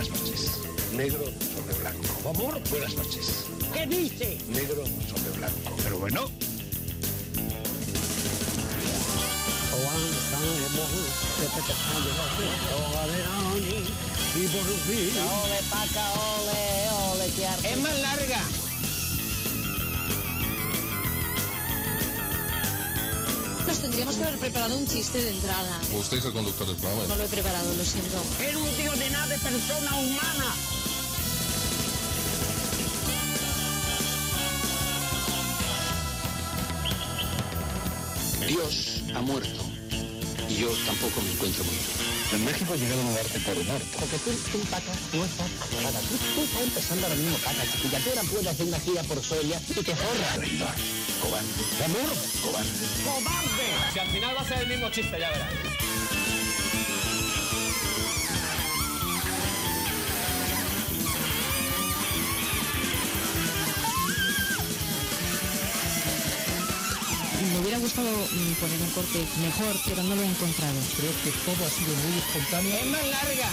buenas noches. Negro sobre blanco. Amor, buenas noches. ¿Qué dice? Negro sobre blanco. Pero bueno. Ole, paca, ole, ole, que arte. Es más larga. Nos tendríamos que haber preparado un chiste de entrada. Usted es el conductor del programa. No lo he preparado, lo siento. Es un tío de nada de persona humana. Dios ha muerto y yo tampoco me encuentro muy bien. En México llegaron a darte por humor. Porque tú paca, no estás paca. Tú estás empezando ahora mismo paca, chiquilla. Tú ahora puedes hacer una gira por Soria y te forras. Traidor. Cobarde. Amor. Cobarde. ¡Cobarde! Si al final va a ser el mismo chiste, ya verás. Me hubiera gustado poner un corte mejor, pero no lo he encontrado. Creo que todo ha sido muy espontáneo. Es más larga.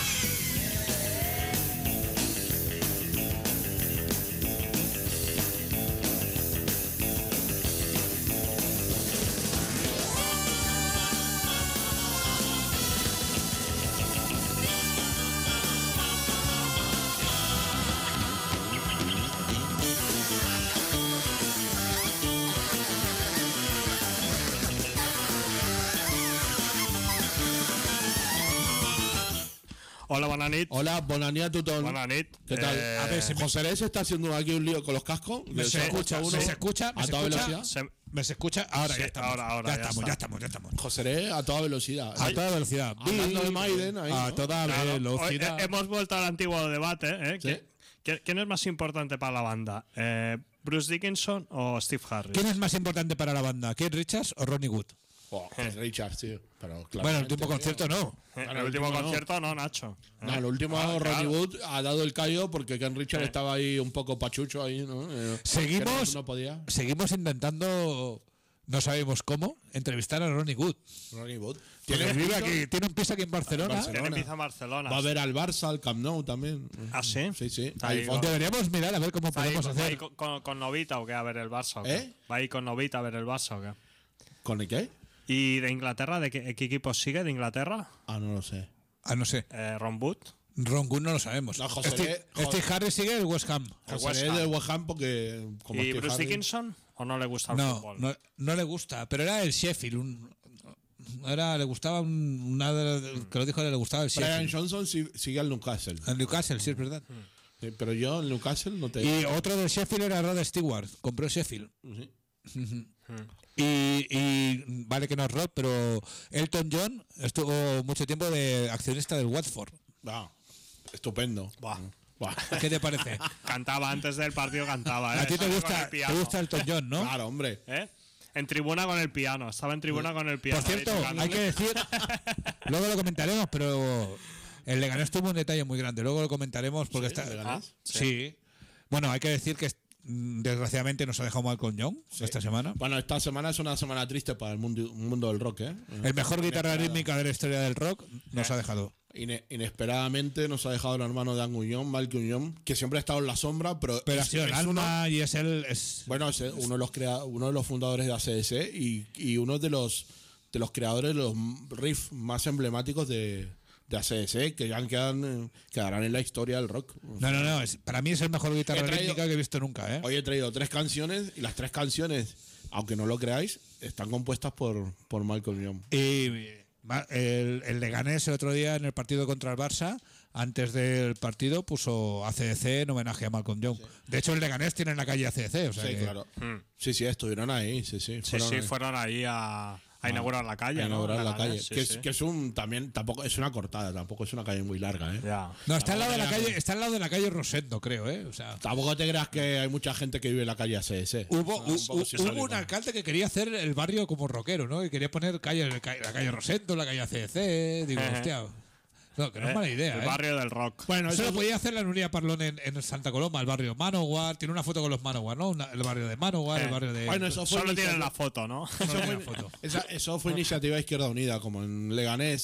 Hola, bona nit. Hola, bona nit a tothom. Bona nit. ¿Qué tal? A ver, José L se está haciendo aquí un lío con los cascos. ¿Se escucha? uno ¿Me se escucha? a toda velocidad. ¿Me se escucha? Ahora Sí, ya estamos. ahora, ya estamos. José L a toda velocidad. A toda velocidad. Hablando de Maiden ahí, A ¿no? toda Claro, velocidad. hoy hemos vuelto al antiguo debate. Sí. ¿Quién es más importante para la banda? ¿Bruce Dickinson o Steve Harris? ¿Quién es más importante para la banda? ¿Keith Richards o Ronnie Wood? Oh, Richard, tío. Pero, Bueno, el último concierto no. El último concierto no, Nacho. No, el último Claro, Ronnie claro. Wood ha dado el callo porque Ken Richard Sí. estaba ahí un poco pachucho ahí, ¿no? Seguimos, Que no podía. seguimos intentando, no sabemos cómo, entrevistar a Ronnie Wood. Ronnie Wood. Porque ¿Tiene vive pinta? aquí, tiene un piso aquí en Barcelona. Tiene empieza en Barcelona. Va a ver al Barça, al Camp Nou también. ¿Ah, sí? Sí, sí. Está Hay ahí, fotos. Deberíamos mirar a ver cómo ¿Va ahí, podemos va ahí hacer. con Novita o qué a ver el Barça? ¿o qué? ¿Eh? ¿Va ahí con Novita a ver el Barça o qué? ¿Con el qué? ¿Y de Inglaterra? ¿De qué equipo sigue de Inglaterra? Ah, no lo sé. Ah, no sé. Ron Wood. Ron Wood no lo sabemos. No, José Steve José- Harris sigue el West Ham. José L de West Ham porque como ¿Y Steve Bruce Harris- Dickinson? ¿O no le gusta el No, fútbol? no le gusta, pero era el Sheffield. Le gustaba que lo dijo, le gustaba el Brian Sheffield. Johnson sigue al Newcastle. El Newcastle, sí, es verdad. Sí, pero yo en Newcastle no te. Y otro del Sheffield era Rod Stewart. Compró Sheffield. Sí. Y vale que no es Rod, pero Elton John estuvo mucho tiempo de accionista del Watford. Ah, estupendo. Buah. Buah. ¿Qué te parece? Cantaba antes del partido, cantaba. A ti te Estaba con gusta, el piano. Elton John, ¿no? Claro, hombre. ¿Eh? En tribuna con el piano. Estaba en tribuna con el piano. Por cierto, ahí tocando. hay que decir, luego lo comentaremos, pero el Leganés tuvo un detalle muy grande. Luego lo comentaremos porque ¿Sí? está. ¿Leganés? Sí. Bueno, hay que decir que desgraciadamente nos ha dejado Malcolm Young esta semana. Bueno, esta semana es una semana triste para el mundo del rock, ¿eh? El mejor guitarra rítmica de la historia del rock nos ha dejado. Inesperadamente nos ha dejado el hermano de Angus Young, Malcolm Young, que siempre ha estado en la sombra, pero Ha sido el alma y es él. Bueno, es uno de los fundadores de ACDC y uno de los creadores de los riffs más emblemáticos de ACDC, que ya quedarán en la historia del rock. No, para mí es el mejor guitarra rítmica que he visto nunca, ¿eh? Hoy he traído 3 canciones y las 3 canciones, aunque no lo creáis, están compuestas por Malcolm Young. Y el Leganés el otro día en el partido contra el Barça, antes del partido puso ACDC en homenaje a Malcolm Young. De hecho, el Leganés tiene en la calle ACDC. O sea Sí, que claro. Sí, estuvieron ahí. Sí, Fueron ahí a inaugurar la calle. a inaugurar ¿no? la calle. Sí, que, sí. que es también tampoco es una cortada, tampoco es una calle muy larga, ¿eh? Ya. No, está al lado de la calle, está al lado de la calle Rosendo, creo, ¿eh? O sea, Tampoco te creas que hay mucha gente que vive en la calle ACS. hubo un alcalde que quería hacer el barrio como rockero, ¿no? Y quería poner la calle Rosendo, la calle ACDC. Digo, hostia. No, que no es mala idea, El ¿eh? barrio del rock. Bueno, Eso lo podía hacer la Nuria Parlón en Santa Coloma, el barrio Manowar. Tiene una foto con los Manowar, ¿no? El barrio de Manowar, el barrio de. Bueno, eso fue Solo tienen iniciativa- la foto, ¿no? Solo tiene la foto. eso fue Iniciativa Izquierda Unida, como en Leganés.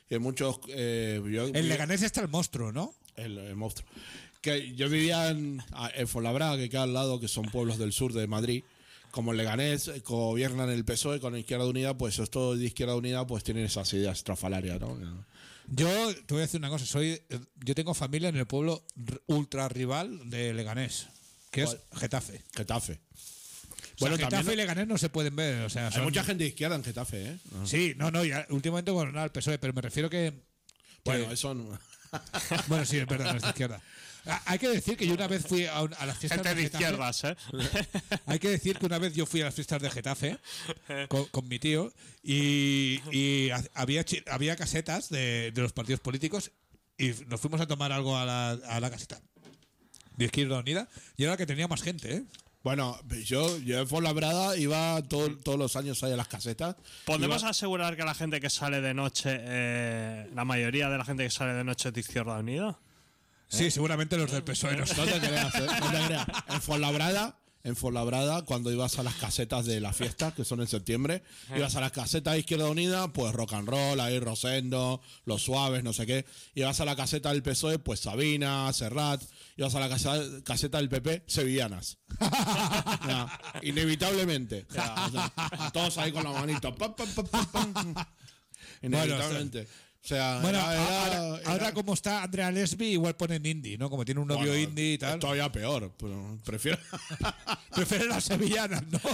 muchos... En Leganés está el monstruo, ¿no? El monstruo. Que yo vivía en Fuenlabrada, que queda al lado, que son pueblos del sur de Madrid. Como en Leganés gobiernan el PSOE con la Izquierda Unida, pues estos de Izquierda Unida pues tienen esas ideas estrafalarias, ¿no? Yo te voy a decir una cosa. Yo tengo familia en el pueblo ultra rival de Leganés, que es Getafe. Getafe. Bueno, también Getafe y Leganés no se pueden ver. O sea, hay son- mucha gente de izquierda en Getafe, ¿eh? Sí, no, ya, últimamente gobernaba el PSOE, pero me refiero que... Bueno, eso no. Bueno, sí, es verdad, no es de izquierda. Hay que decir que yo una vez fui a las fiestas Gente de Getafe. izquierdas, ¿eh? Hay que decir que una vez yo fui a las fiestas de Getafe con mi tío y había casetas de los partidos políticos y nos fuimos a tomar algo a la caseta de Izquierda Unida y era la que tenía más gente, ¿eh? Bueno, yo en Fuenlabrada iba todos los años ahí a las casetas. ¿Podemos asegurar que la gente que sale de noche, la mayoría de la gente que sale de noche es de Izquierda Unida? Sí, seguramente los del PSOE. No te creas, no te creas. En Fuenlabrada, cuando ibas a las casetas de la fiesta, que son en septiembre, ibas a las casetas de Izquierda Unida, pues rock and roll, ahí Rosendo, Los Suaves, no sé qué. Ibas a la caseta del PSOE, pues Sabina, Serrat. Ibas a la caseta del PP, sevillanas. Ya, inevitablemente. Ya, o sea, todos ahí con la manita. Pam, pam, pam, pam, pam. Inevitablemente. O sea, Bueno, era- ahora como está Andrea Lesbi, igual ponen indie, ¿no? Como tiene un novio bueno, indie y tal. es todavía peor, pero prefiero. Prefieren las sevillanas, ¿no?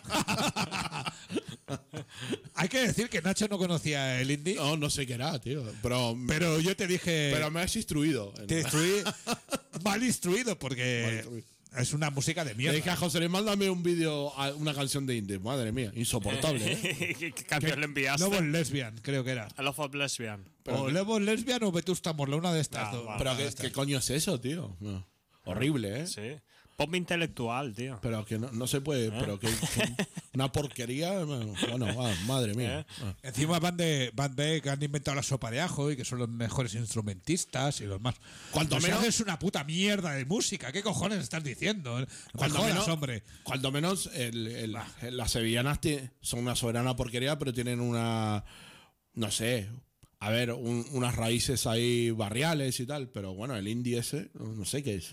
Hay que decir que Nacho no conocía el indie, No sé qué era, tío. pero yo te dije... Pero me has instruido. te instruí mal instruido porque Mal instruido. es una música de Le dije a mierda. José, le mándame un vídeo, una canción de indie. Madre mía, insoportable, ¿eh? ¿Qué canción le enviaste? Love Lesbian, creo que era. A Love of Lesbian. O Love Lesbian o Vetusta Morla, una de estas. Ah, dos. va. Pero Una de ¿qué, estas. qué coño es eso, tío? No. Horrible, ¿eh? Sí. Pop intelectual, tío. Pero que no se puede. Pero que una porquería. Bueno, madre mía. Encima van de que han inventado la sopa de ajo y que son los mejores instrumentistas y los más. Cuanto O sea, menos- es una puta mierda de música. ¿Qué cojones estás diciendo? No me jodas, hombre. Cuando menos las sevillanas son una soberana porquería, pero tienen una. No sé. A ver, unas raíces ahí barriales y tal. Pero bueno, el indie ese, no sé qué es.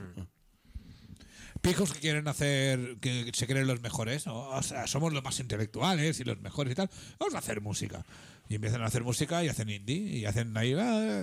Pijos que quieren hacer, que se creen los mejores, ¿no? O sea, somos los más intelectuales y los mejores y tal. Vamos a hacer música. Y empiezan a hacer música y hacen indie y hacen ahí.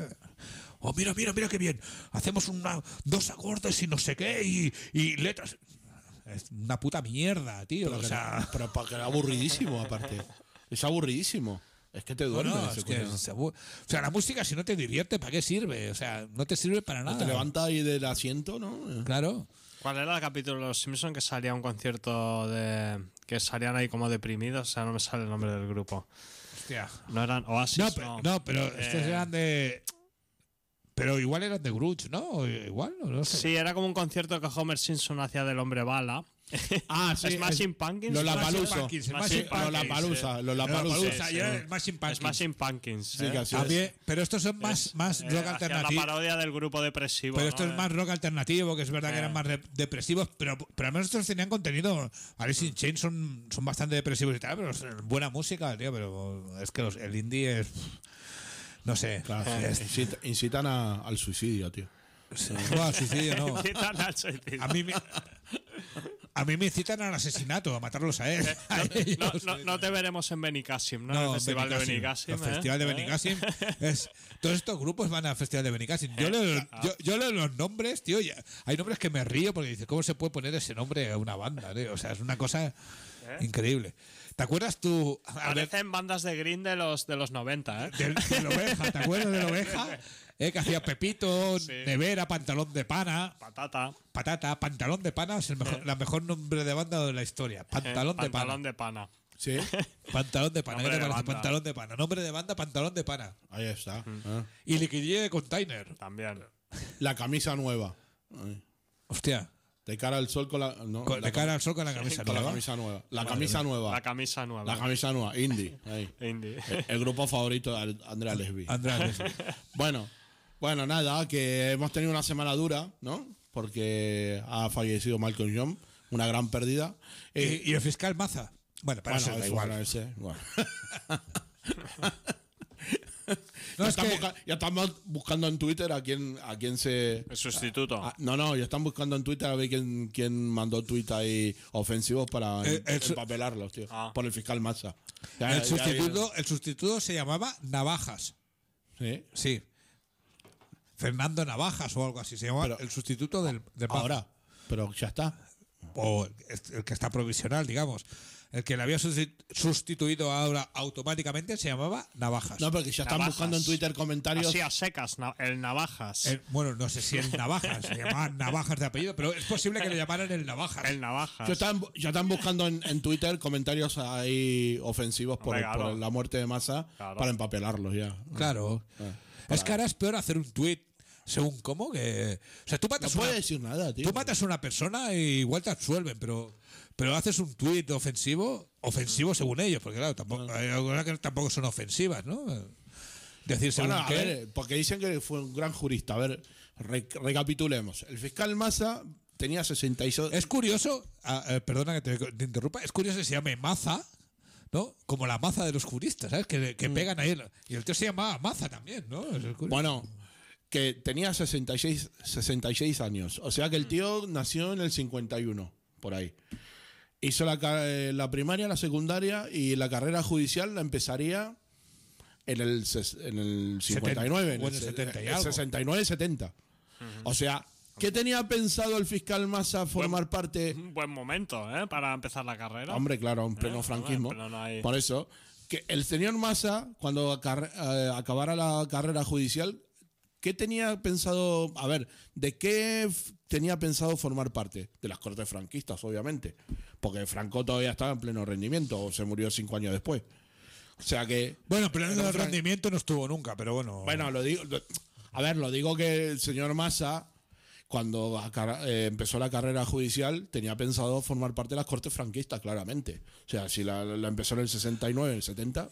Oh, mira qué bien. Hacemos dos acordes y no sé qué y letras. Es una puta mierda, tío. O sea, Pero porque era aburridísimo, aparte. Es aburridísimo. Es que te duermes. no, es que o sea, la música si no te divierte, ¿para qué sirve? O sea, no te sirve para nada. Te levanta ahí del asiento, ¿no? Claro. ¿Cuál era el capítulo de Los Simpsons que salía un concierto de. Que salían ahí como deprimidos? O sea, no me sale el nombre del grupo. Hostia. No eran Oasis, No, pero estos eran de. Pero igual eran de Grudge, ¿no? O igual, no sé. Sí, era como un concierto que Homer Simpson hacía del hombre bala. Ah, sí. Smashing Pumpkins. Lollapalooza. Smashing Lollapalooza. Lollapalooza, sí, y era sí. el Smashing Pumpkins. Smashing Pumpkins. Sí, ¿eh? que así También, es. pero estos son más rock Hacían la alternativo. parodia del grupo depresivo. Pero ¿no? esto es más rock alternativo, que es verdad que eran más depresivos, pero al menos estos tenían contenido. Alice in Chains son bastante depresivos y tal, pero es buena música, tío. Pero es que el indie es. No sé. Claro, incitan al suicidio, tío. No, al suicidio no. Incitan al suicidio. A mí me incitan al asesinato, a matarlos a él. A ellos. No te veremos en Benicàssim, ¿no? En el festival de Benicàssim. El festival de Benicàssim. Todos estos grupos van al festival de Benicàssim. Yo leo los nombres, tío. Hay nombres que me río porque dice, ¿cómo se puede poner ese nombre a una banda, tío? O sea, es una cosa increíble. ¿Te acuerdas tú? Parecen bandas de Green de los 90, ¿eh? De la oveja, ¿te acuerdas de la oveja? Que hacía Pepito, Nevera, Pantalón de Pana. Patata. Pantalón de Pana es la mejor nombre de banda de la historia. Pantalón de Pana. Pantalón de Pana. Sí. Pantalón de Pana. ¿Qué Nombre te de parece? banda. Pantalón de Pana. Nombre de banda, Pantalón de Pana. Ahí está. Y Liquidilla de Container. También. La camisa nueva. Hostia. De cara al sol con la. No, De cara al sol con la camisa con la nueva. camisa nueva. La camisa nueva. La camisa nueva. La camisa nueva. Indie. Ahí. Indie. El grupo favorito de Andrea Lesbi. Andrés. Bueno, nada, que hemos tenido una semana dura, ¿no? Porque ha fallecido Malcolm Young, una gran pérdida. Y el fiscal Maza. Bueno, para eso da igual. Bueno. No, es que Ya estamos buscando en Twitter a quién se... El sustituto. No, ya están buscando en Twitter a ver quién mandó tweets ahí ofensivos para empapelarlos, tío. Por el fiscal Massa. el sustituto se llamaba Navajas. ¿Sí? Sí. Fernando Navajas o algo así. Se llamaba el sustituto del Massa. Ahora, pero ya está. O el que está provisional, digamos. El que le había sustituido ahora automáticamente se llamaba Navajas. No, porque ya están Navajas. buscando en Twitter comentarios. Así a secas, el Navajas. Bueno, no sé si el Navajas, se llamaba Navajas de apellido, pero es posible que le llamaran el Navajas. El Navajas. Ya están buscando en Twitter comentarios ahí ofensivos por la muerte de Massa para empapelarlos ya. Claro. Es que ahora es peor hacer un tuit según cómo que... O sea, tú matas No puede decir nada, tío. Tú matas a una persona y igual te absuelven, pero haces un tuit ofensivo según ellos, porque claro, tampoco, hay algunas que tampoco son ofensivas, ¿no? Decir según Bueno, a qué. ver, porque dicen que fue un gran jurista. A ver, recapitulemos. El fiscal Massa tenía 66... Es curioso, perdona que te interrumpa, es curioso que se llame Maza, ¿no? Como la maza de los juristas, ¿sabes? Que pegan ahí. Y el tío se llamaba Maza también, ¿no? Bueno, que tenía 66 años. O sea que el tío nació en el 51, por ahí. Hizo la primaria, la secundaria y la carrera judicial la empezaría en el 59. O en el 70 y algo. 69-70. O sea, ¿qué tenía pensado el fiscal Massa formar parte? Un buen momento, para empezar la carrera. Hombre, claro, en pleno franquismo. Pero no hay... Por eso, que el señor Massa, cuando acabara la carrera judicial, ¿qué tenía pensado? A ver, ¿de qué tenía pensado formar parte? De las Cortes franquistas, obviamente. Porque Franco todavía estaba en pleno rendimiento, o se murió 5 años después. O sea que... Bueno, pero en el rendimiento no estuvo nunca, pero bueno. Bueno, lo digo que el señor Massa, cuando empezó la carrera judicial, tenía pensado formar parte de las Cortes franquistas, claramente. O sea, si la empezó en el 69, en el 70...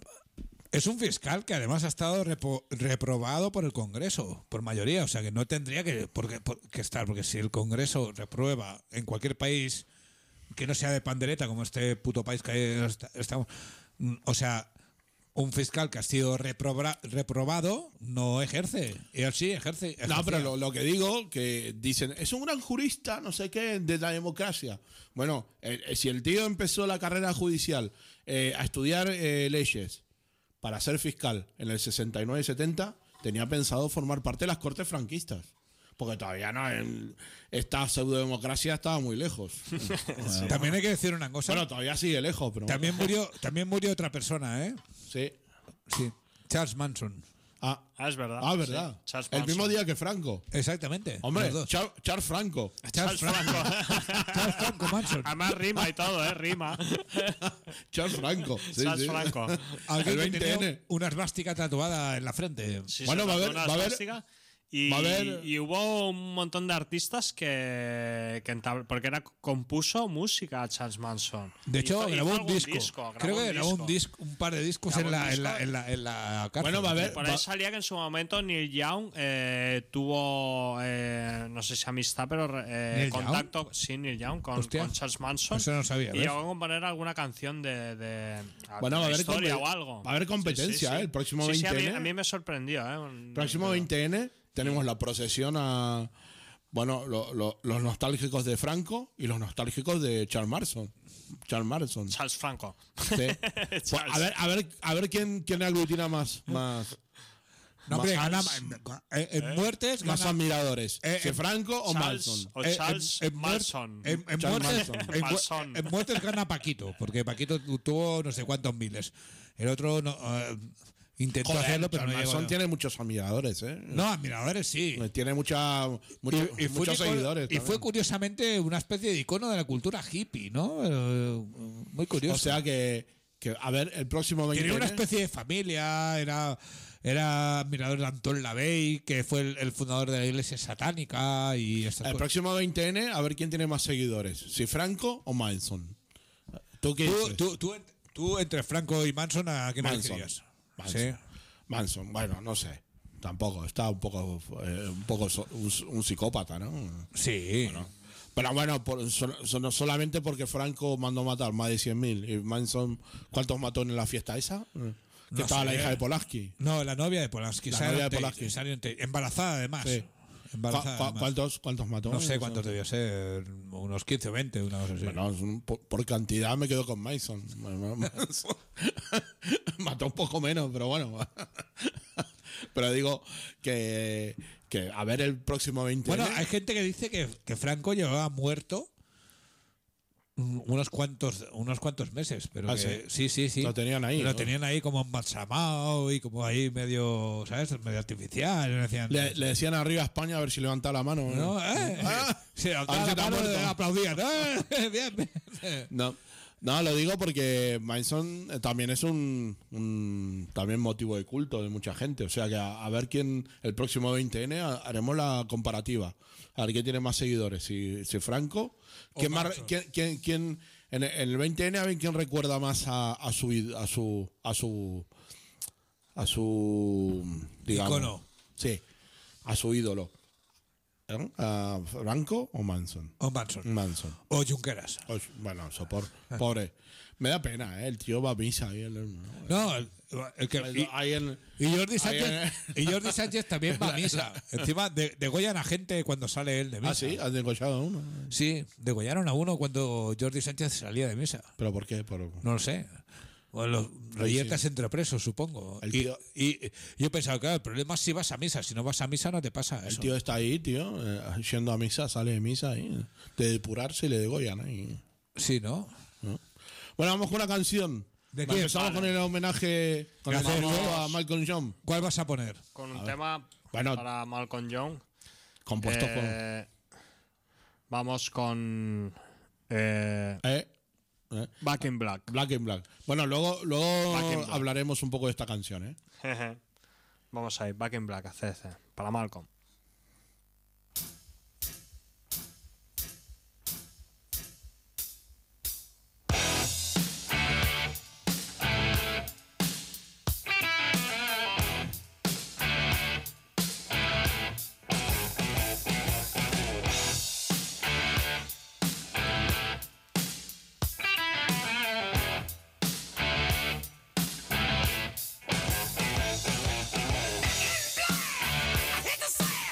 Es un fiscal que además ha estado reprobado por el Congreso, por mayoría. O sea, que no tendría que estar, porque si el Congreso reprueba en cualquier país que no sea de pandereta, como este puto país que estamos... O sea, un fiscal que ha sido reprobado no ejerce. Y él sí ejerce. No, pero lo que digo, que dicen, es un gran jurista, no sé qué, de la democracia. Bueno, si el tío empezó la carrera judicial a estudiar leyes para ser fiscal en el 69-70, tenía pensado formar parte de las Cortes franquistas. Porque todavía no, esta pseudodemocracia estaba muy lejos. También hay que decir una cosa. Bueno, todavía sigue lejos, pero... También murió otra persona, ¿eh? Sí. Charles Manson. Es verdad. ¿Verdad? Sí, Charles el Manson. mismo día que Franco. Exactamente. Hombre, los dos. Charles Franco. Charles Franco. Charles Franco Manson. Además rima y todo, rima. Charles Franco. Sí, Charles sí. Franco. Alguien El que tenía 20N. una esvástica tatuada en la frente. Sí, Bueno, se va a tatuó haber- una va a haber- esvástica. Y, va a haber- y hubo un montón de artistas que porque compuso música a Charles Manson. De hecho, Hizo grabó un algún disco. Creo que grabó un par de discos Grabó en un la cárcel. Bueno, va a haber- Por ahí salía que en su momento Neil Young tuvo, no sé si amistad, pero ¿Neil contacto, sí, Neil Young, con Hostia. Charles Manson. Eso no sabía, Y ¿ves? llegó a componer alguna canción de Bueno, va a haber historia o algo. va a haber competencia, el próximo Sí, 20N. a mí me sorprendió. Próximo 20N tenemos la procesión a... Bueno, los nostálgicos de Franco y los nostálgicos de Charles Manson. Charles Franco. Sí. Pues, a ver quién aglutina más No, hombre, gana en muertes. más Gana, admiradores. Si Franco o Manson. O Charles Manson. En Charles muertes, Manson. en muertes gana Paquito, porque Paquito tuvo no sé cuántos miles. El otro no, intentó Joder, hacerlo, pero Charles no llegó. Manson tiene muchos admiradores, ¿eh? No, admiradores sí. Tiene muchos seguidores. Y fue también. curiosamente una especie de icono de la cultura hippie, ¿no? Muy curioso. O sea que a ver, el próximo 20N... Tenía una especie de familia, era admirador de Anton LaVey, que fue el fundador de la iglesia satánica y estas El cosas. próximo 20N, a ver quién tiene más seguidores. Si Franco o Manson. ¿Tú qué dices? Tú entre Franco y Manson, ¿a quién Manson. elegirías? Manson. Sí. Manson, bueno, no sé. Tampoco, está un poco un psicópata, ¿no? Sí. Pero bueno, solamente porque Franco mandó matar más de 100.000. ¿Y Manson cuántos mató en la fiesta esa? que No estaba sé. la hija de Polaski. No, la novia de Polanski. La Sharon novia de Tate, Polanski. Sharon Tate. Embarazada, además. Sí. Embarazada, además. ¿Cuántos mató? No sé cuántos debió ser. Unos 15 o 20, una cosa así. Bueno, por cantidad me quedo con Mason. Mató un poco menos, pero bueno. Pero digo que a ver el próximo 20. Bueno, hay gente que dice que Franco llevaba muerto unos cuantos meses, pero Ah, que, ¿sí? sí. Lo tenían ahí, Lo ¿no? tenían ahí como embalsamado y como ahí medio, ¿sabes? Medio artificial. Le decían, Le decían arriba a España a ver si levantaba la mano. ¿no? Sí, a ver levantaba si la te ha mano y muerto. aplaudían. Bien, bien. No, lo digo porque Manson también es un también motivo de culto de mucha gente. O sea que a ver quién el próximo 20N haremos la comparativa. A ver quién tiene más seguidores. Si Franco. ¿Quién en el 20N a ver quién recuerda más a su digamos, Icono. Sí, a su ídolo. ¿A Franco o Manson? O Manson. Manson. O Junqueras. Bueno, pobre. Me da pena, el tío va a misa. No, el que. Ahí en- Y Jordi ahí Sánchez, Sánchez también va a misa. Encima degollan a gente cuando sale él de misa. Ah, sí, has degollado a uno. Sí, degollaron a uno cuando Jordi Sánchez salía de misa. ¿Pero por qué? No lo sé. O los reyertas entre presos, supongo. El Y, tío- y yo pensaba, claro, el problema es si vas a misa. Si no vas a misa, no te pasa El eso. tío está ahí, tío, yendo a misa, sale de misa ahí. De depurarse y le degollan ahí. Sí, ¿no? ¿No? Bueno, vamos con una canción. ¿De quién? Empezamos con el homenaje con el Gracias. saludo a Malcolm John. ¿Cuál vas a poner? Con un tema Bueno. para Malcolm Young. Compuesto Vamos con con Back in Black. Black and Black. Bueno, luego Back in Black. hablaremos un poco de esta canción, ¿eh? Vamos a ir, Back in Black, ACDC, para Malcolm. I hate to say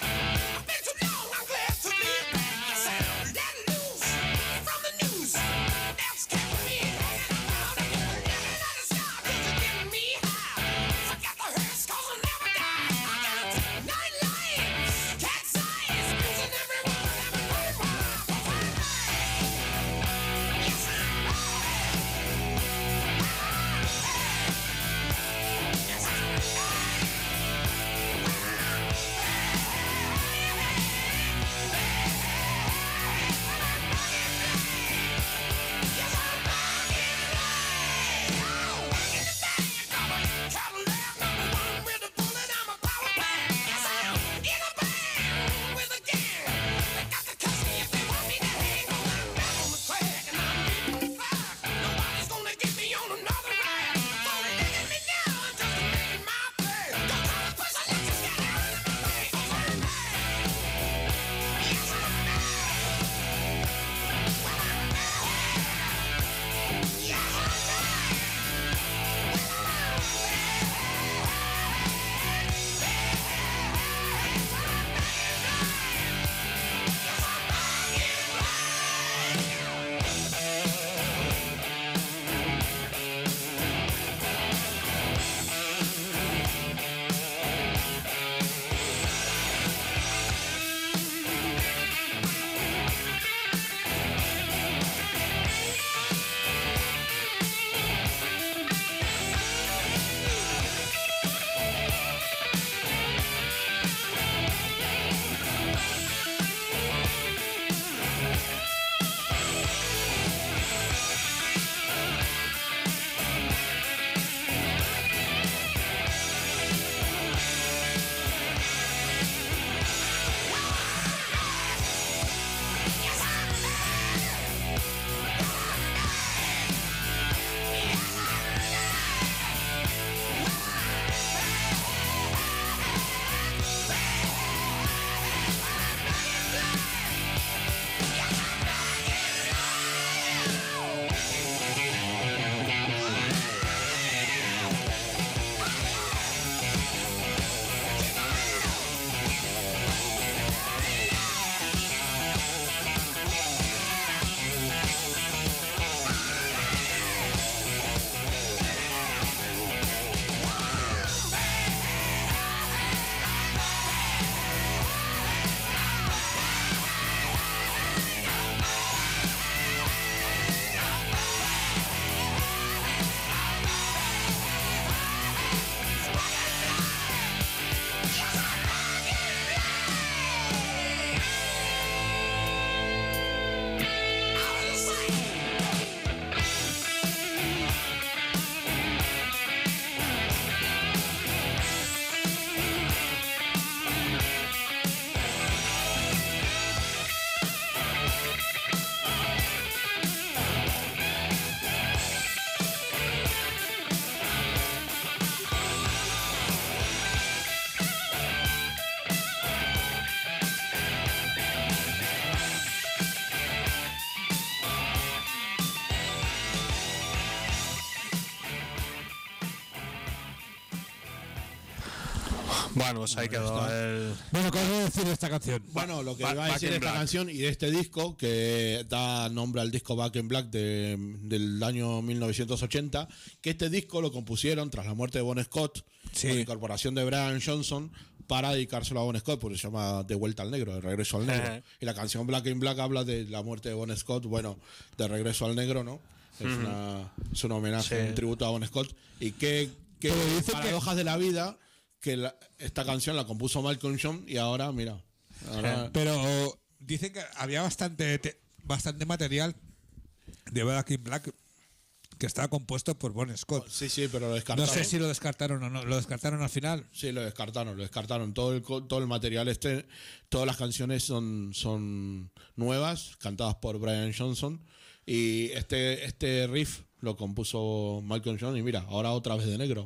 Bueno, pues ahí quedó el... Bueno, ¿qué vas a decir de esta canción? Bueno, lo que Back iba a decir in de esta Black. canción y de este disco, que da nombre al disco Back in Black del año 1980, que este disco lo compusieron tras la muerte de Bon Scott, Sí. con la incorporación de Brian Johnson, para dedicárselo a Bon Scott, porque se llama De vuelta al negro, de regreso al negro. Y la canción Black in Black habla de la muerte de Bon Scott, bueno, de regreso al negro, ¿no? Es un homenaje, Sí. un tributo a Bon Scott. Y qué Pero dicen paradojas de la vida, que esta canción la compuso Malcolm Young y ahora, mira. Ahora, Pero dicen que había bastante material de Back in Black que estaba compuesto por Bon Scott. sí, pero lo No descartaron. sé si lo descartaron o no. ¿Lo descartaron al final? Sí, lo descartaron. Todo el material todas las canciones son nuevas, cantadas por Brian Johnson. Y este riff lo compuso Malcolm Young. Y mira, ahora otra vez de negro.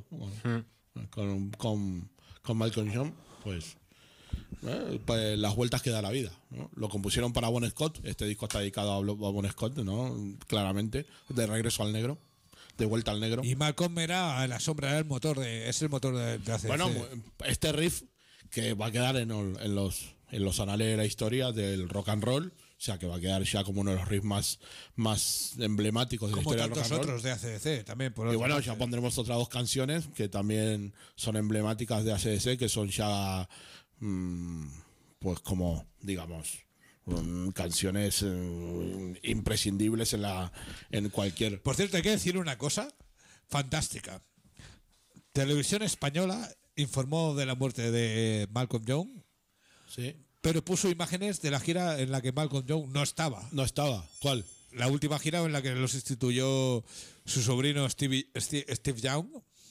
Con Malcolm Young, pues las vueltas que da la vida, ¿no? Lo compusieron para Bon Scott. Este disco está dedicado a Bon Scott, ¿no? Claramente, de regreso al negro, de vuelta al negro. Y Malcolm era la sombra, era el motor es el motor de ACDC. Bueno, este riff que va a quedar en los anales de la historia del rock and roll, o sea, que va a quedar ya como uno de los riffs más emblemáticos de la como historia del rock tantos and roll. otros de ACDC también. Por Y otra bueno, parte. ya pondremos otras dos canciones que también son emblemáticas de ACDC, que son ya, pues como, digamos, canciones imprescindibles en cualquier... Por cierto, hay que decir una cosa fantástica. Televisión Española informó de la muerte de Malcolm Young, Sí. pero puso imágenes de la gira en la que Malcolm Young no estaba. No estaba. ¿Cuál? La última gira en la que los instituyó su sobrino Steve Young.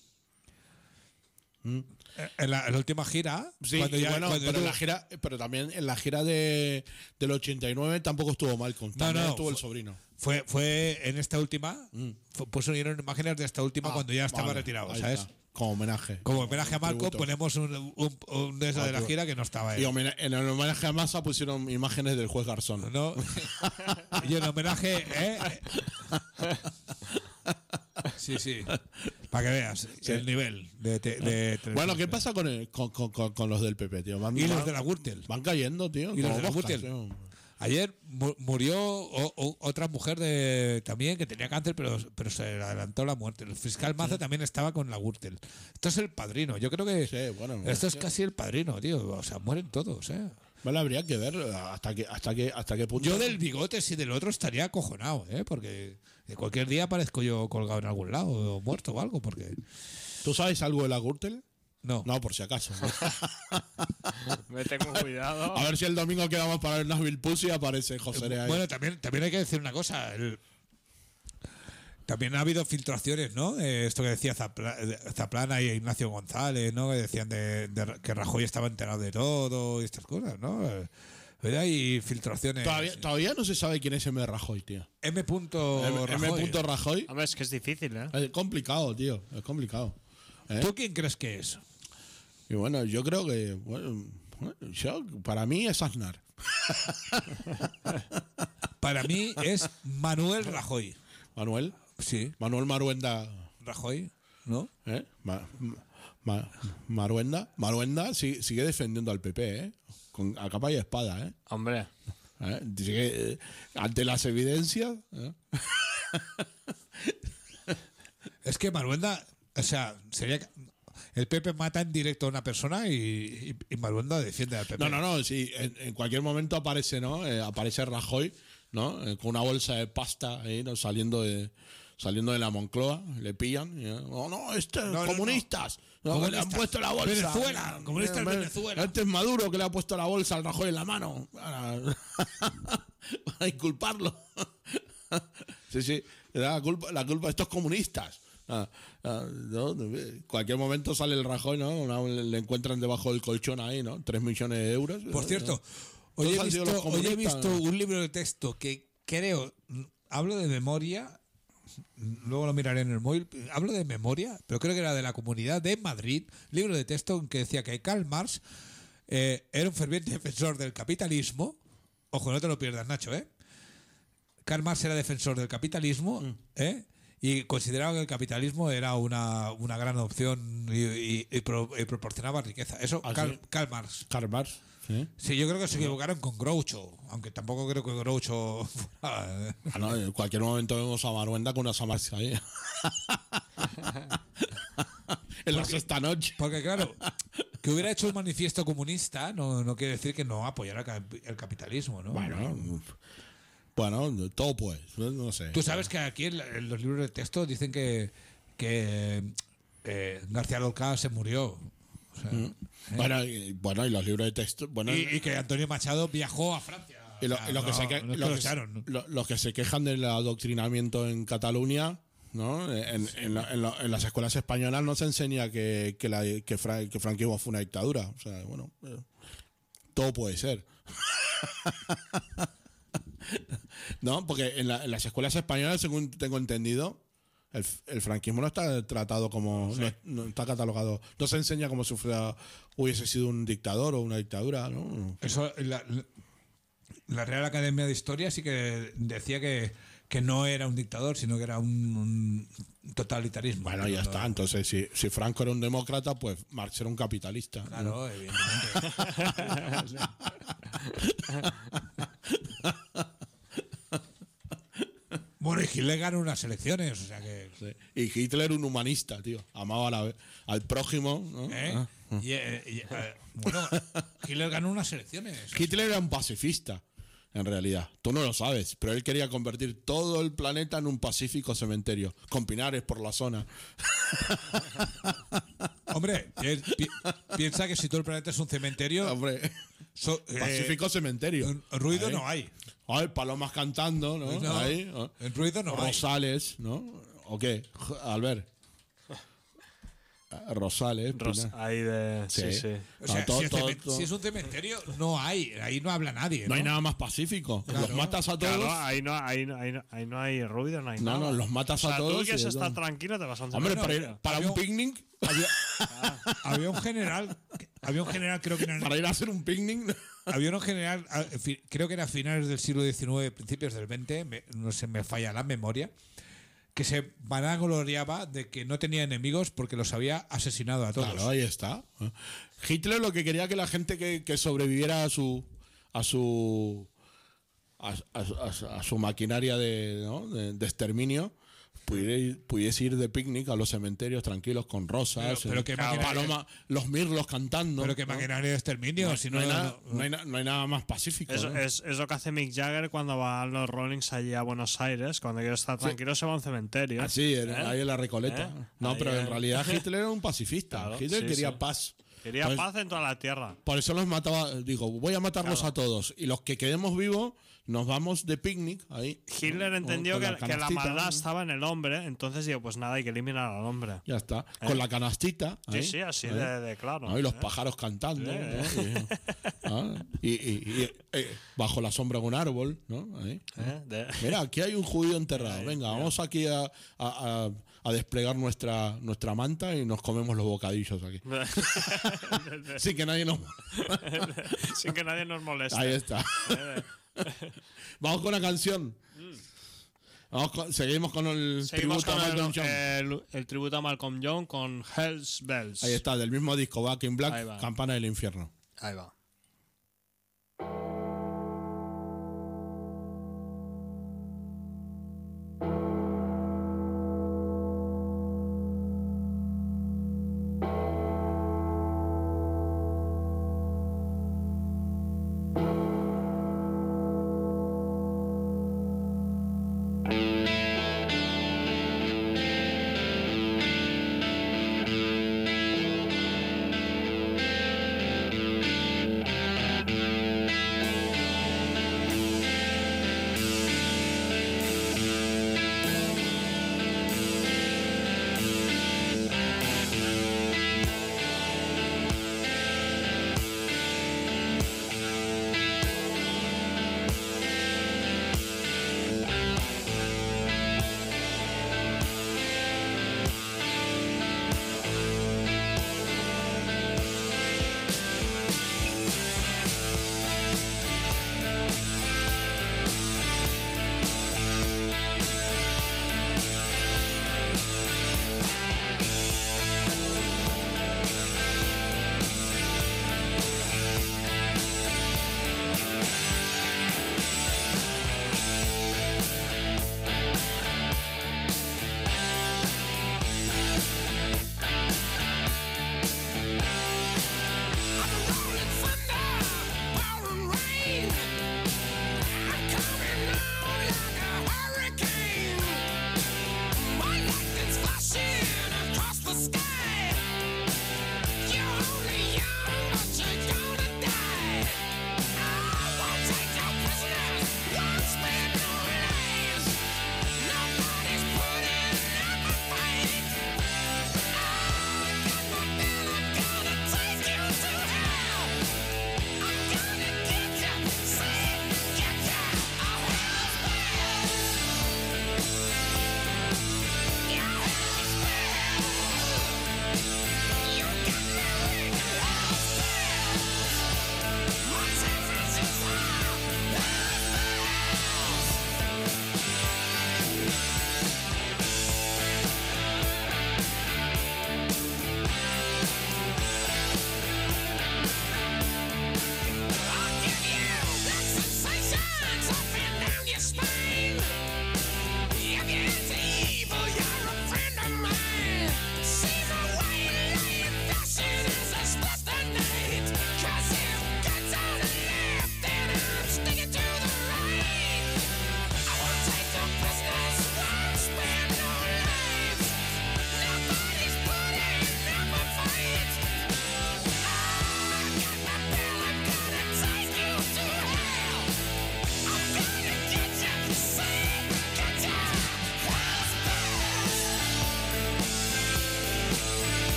En la última gira, Sí, cuando y ya- bueno, cuando pero, tuvo- pero también en la gira del 89 tampoco estuvo Malcolm, también no, estuvo el sobrino. fue en esta última, pusieron imágenes de esta última cuando ya estaba Vale, retirado, ahí ¿sabes? está, como homenaje. Como homenaje a Malcolm tributo. ponemos un de esa de la gira que no estaba Y él. en el homenaje a Massa pusieron imágenes del juez Garzón. ¿No? Y en homenaje, Sí. Para que veas el nivel de Bueno, ¿qué pasa con los del PP, tío? Y los de la Gürtel. Van cayendo, tío. Y los como de la moscas, Gürtel. tío. Ayer murió otra mujer también que tenía cáncer, pero se le adelantó la muerte. El fiscal Maza también estaba con la Gürtel. Esto es el padrino. Yo creo que Sí, bueno, esto es casi el padrino, tío. O sea, mueren todos, ¿eh? Bueno, habría que ver hasta qué punto. Yo del bigote, sí, del otro estaría acojonado, ¿eh? Porque de cualquier día aparezco yo colgado en algún lado o muerto o algo, porque... ¿Tú sabes algo de la Gürtel? No. No, por si acaso. Me tengo cuidado. A ver si el domingo quedamos para el Nashville Pussy y aparece José ahí. Bueno, también hay que decir una cosa. También ha habido filtraciones, ¿no? Esto que decía Zaplana y Ignacio González, ¿no? Que decían que Rajoy estaba enterado de todo y estas cosas, ¿no? Hay filtraciones. Todavía no se sabe quién es M. Rajoy, tío. M. M. Rajoy. Hombre, es que es difícil, ¿eh? Es complicado, tío. Es complicado. ¿Eh? ¿Tú quién crees que es? Y bueno, yo creo que. Bueno, para mí es Aznar. Para mí es Manuel Rajoy. Manuel. Sí, Manuel Maruenda. Rajoy, ¿no? ¿Eh? Maruenda sigue defendiendo al PP, ¿eh? A capa y espada, ¿eh? Hombre. Sigue, ante las evidencias. ¿eh? Es que Maruenda, o sea, sería que el PP mata en directo a una persona y Maruenda defiende al PP. No, sí, en cualquier momento aparece, ¿no? Aparece Rajoy, ¿no? Con una bolsa de pasta ahí, ¿no? Saliendo de la Moncloa, le pillan. Comunistas. No, que le han puesto la bolsa. Venezuela, comunistas de Venezuela. Este es Maduro que le ha puesto la bolsa al Rajoy en la mano. Para inculparlo. Sí, la culpa de estos comunistas. ¿No? Cualquier momento sale el Rajoy, ¿no? Le encuentran debajo del colchón ahí, ¿no? 3 millones de euros. Por cierto, Todos hoy han sido los he comunistas. visto un libro de texto que creo, hablo de memoria, luego lo miraré en el móvil, hablo de memoria, pero creo que era de la Comunidad de Madrid, libro de texto en que decía que Karl Marx era un ferviente defensor del capitalismo. Ojo, no te lo pierdas, Nacho, ¿eh? Karl Marx era defensor del capitalismo, ¿eh? y consideraban que el capitalismo era una gran opción y proporcionaba riqueza. Eso, ¿Ah, Karl, sí? Karl Marx. Karl Marx. ¿Sí? Sí, yo creo que se equivocaron con Groucho, aunque tampoco creo que Groucho fuera... Ah, no, en cualquier momento vemos a Maruenda con una Samarx ahí. En la sexta noche. Porque claro, que hubiera hecho un manifiesto comunista no quiere decir que no apoyara el capitalismo, ¿no? Bueno, todo pues, no sé. Tú sabes que aquí en los libros de texto dicen que García Lorca se murió. O sea, Bueno, y los libros de texto. Bueno, y que Antonio Machado viajó a Francia. y los que se quejan del adoctrinamiento en Cataluña, ¿no? En las escuelas españolas no se enseña que franquismo fue una dictadura. O sea, bueno, todo puede ser. No, porque en las escuelas españolas, según tengo entendido, el franquismo no está tratado como. No está catalogado. No se enseña como si hubiese sido un dictador o una dictadura, ¿no? Eso, la Real Academia de Historia sí que decía que no era un dictador, sino que era un totalitarismo. Bueno, ya está. Entonces, si Franco era un demócrata, pues Marx era un capitalista. Claro, evidentemente. Bueno, y Hitler ganó unas elecciones, o sea que... Sí. Y Hitler un humanista, tío. Amaba al prójimo, ¿no? Bueno, Hitler ganó unas elecciones. Hitler era un pacifista, en realidad. Tú no lo sabes, pero él quería convertir todo el planeta en un pacífico cementerio, con pinares por la zona. Hombre, piensa que si todo el planeta es un cementerio... Hombre, pacífico cementerio. Ruido ahí. no hay. Ay, palomas cantando, ¿no? No, Ahí, ¿no? el ruido no hay. Rosales, ¿no? ¿O qué? Albert. Rosales. Ahí de. Sí, sí. O sea, todo. si es un cementerio, no hay. Ahí no habla nadie. No hay nada más pacífico. Claro. Los matas a todos. Claro, ahí no hay ruido, no hay nada. No, los matas O sea, a todos. tú quieres y estar tranquilo, te vas a un Hombre, cementerio. para un picnic. Había un general, creo que era... Para ir a hacer un picnic. Había un general, creo que era a finales del siglo XIX, principios del XX, no se me falla la memoria, que se vanagloriaba de que no tenía enemigos porque los había asesinado a todos. Claro, ahí está. Hitler lo que quería que la gente que sobreviviera a su maquinaria de exterminio pudiese ir de picnic a los cementerios tranquilos con rosas, pero que paloma, los mirlos cantando. Pero que maquinaria de exterminio, si no hay nada más pacífico. Es lo que hace Mick Jagger cuando van los Rollings allí a Buenos Aires. Cuando quiere estar tranquilo se va a un cementerio. Así, ahí en la Recoleta. No, Ahí, pero en realidad Hitler era un pacifista. Claro, Hitler sí, quería sí. paz. Quería paz en toda la tierra. Por eso los mataba. Digo, voy a matarlos a todos. Y los que quedemos vivos, nos vamos de picnic ahí. Hitler entendió con que la la canastita. maldad estaba en el hombre. Entonces digo, pues nada, hay que eliminar al hombre. Ya está. Con la canastita. Sí, ahí, sí, así ahí. de claro. ¿No? Y los pájaros cantando. ¿no? Y bajo la sombra de un árbol. ¿No? Ahí. Mira, aquí hay un judío enterrado. Venga, vamos aquí a desplegar nuestra manta y nos comemos los bocadillos aquí. Sin que nadie nos... Sin que nadie nos moleste. Ahí está. Vamos con la canción. Seguimos con el tributo a Malcolm Young. El tributo a Malcolm Young con Hell's Bells. Ahí está, del mismo disco, Back in Ahí Black, va. Campana del Infierno. Ahí va.